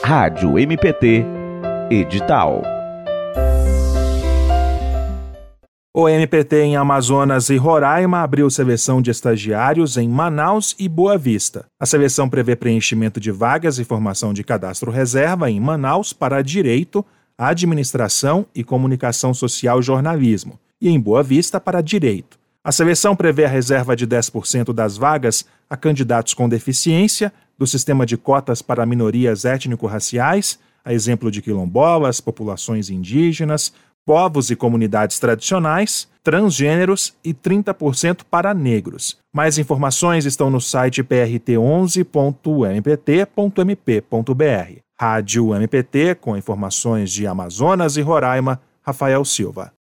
Rádio MPT Edital. O MPT em Amazonas e Roraima abriu seleção de estagiários em Manaus e Boa Vista. A seleção prevê preenchimento de vagas e formação de cadastro reserva em Manaus para Direito, Administração e Comunicação Social e Jornalismo, e em Boa Vista para Direito. A seleção prevê a reserva de 10% das vagas a candidatos com deficiência, do sistema de cotas para minorias étnico-raciais, a exemplo de quilombolas, populações indígenas, povos e comunidades tradicionais, transgêneros e 30% para negros. Mais informações estão no site prt11.mpt.mp.br. Rádio MPT, com informações de Amazonas e Roraima, Rafael Silva.